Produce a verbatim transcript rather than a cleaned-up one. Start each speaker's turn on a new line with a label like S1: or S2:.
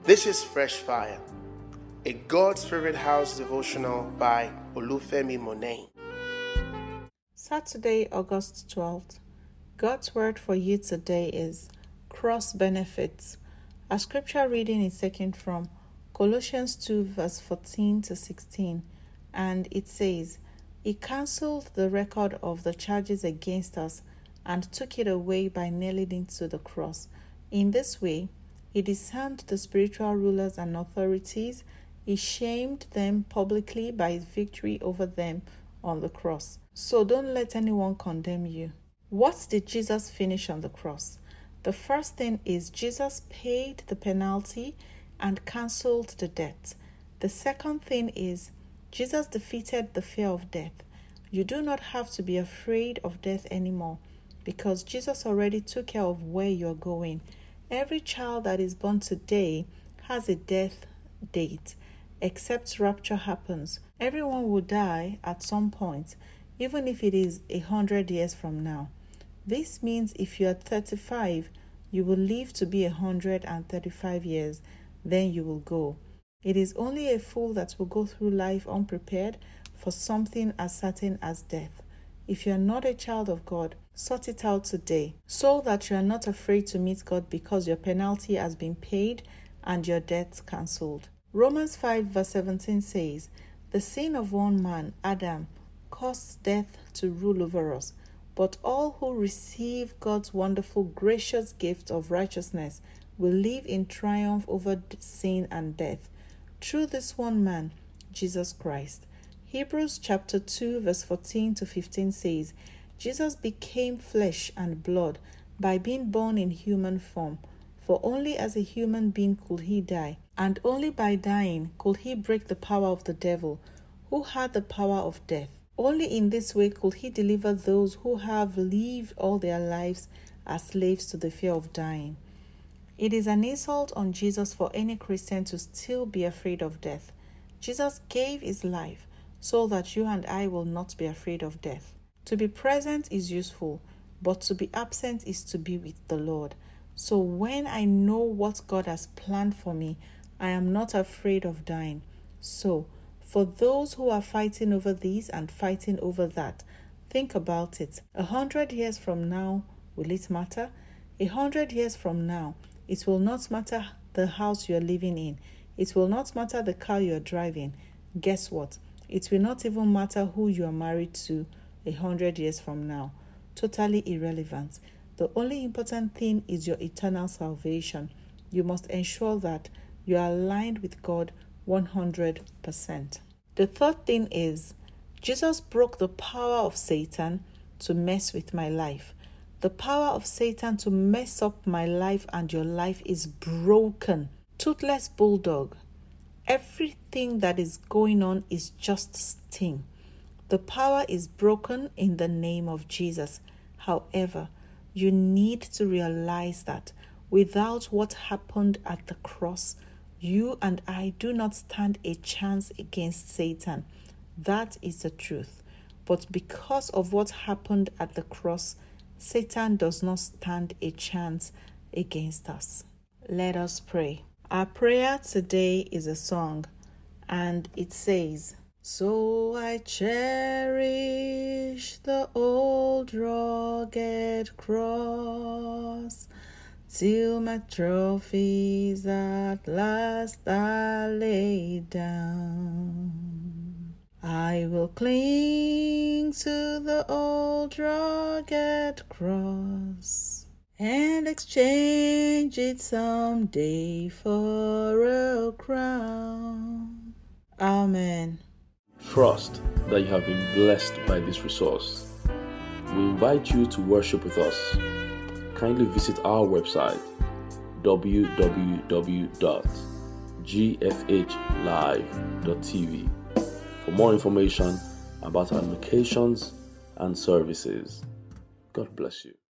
S1: This is Fresh Fire, a God's Favorite House devotional by Olufemi Monet.
S2: Saturday, August twelfth. God's word for you today is cross benefits. Our scripture reading is taken from Colossians two, verse fourteen to sixteen, and it says, He cancelled the record of the charges against us and took it away by nailing it to the cross. In this way, He disarmed the spiritual rulers and authorities. He shamed them publicly by His victory over them on the cross. So don't let anyone condemn you. What did Jesus finish on the cross? The first thing is Jesus paid the penalty and cancelled the debt. The second thing is Jesus defeated the fear of death. You do not have to be afraid of death anymore because Jesus already took care of where you're going. Every child that is born today has a death date, except rapture happens. Everyone will die at some point, even if it is a hundred years from now. This means if you are thirty-five, you will live to be one hundred thirty-five years, then you will go. It is only a fool that will go through life unprepared for something as certain as death. If you are not a child of God, sort it out today, so that you are not afraid to meet God because your penalty has been paid and your debt cancelled. Romans five verse seventeen says, The sin of one man, Adam, caused death to rule over us, but all who receive God's wonderful, gracious gift of righteousness will live in triumph over sin and death through this one man, Jesus Christ. Hebrews chapter two verse fourteen to fifteen says, Jesus became flesh and blood by being born in human form, for only as a human being could he die, and only by dying could he break the power of the devil, who had the power of death. Only in this way could he deliver those who have lived all their lives as slaves to the fear of dying. It is an insult on Jesus for any Christian to still be afraid of death. Jesus gave his life so that you and I will not be afraid of death. To be present is useful, but to be absent is to be with the Lord. So when I know what God has planned for me, I am not afraid of dying. So, for those who are fighting over this and fighting over that, think about it. A hundred years from now, will it matter? A hundred years from now, it will not matter the house you are living in. It will not matter the car you are driving. Guess what? It will not even matter who you are married to a hundred years from now. Totally irrelevant. The only important thing is your eternal salvation. You must ensure that you are aligned with God one hundred percent. The third thing is, Jesus broke the power of Satan to mess with my life. The power of Satan to mess up my life and your life is broken. Toothless bulldog. Everything that is going on is just sting. The power is broken in the name of Jesus. However, you need to realize that without what happened at the cross, you and I do not stand a chance against Satan. That is the truth. But because of what happened at the cross, Satan does not stand a chance against us. Let us pray. Our prayer today is a song, and it says, So I cherish the old rugged cross, till my trophies at last are laid down. I will cling to the old rugged cross and exchange it someday for a crown. Amen.
S3: Trust that you have been blessed by this resource. We invite you to worship with us. Kindly visit our website w w w dot g f h live dot t v for more information about our locations and services. God bless you.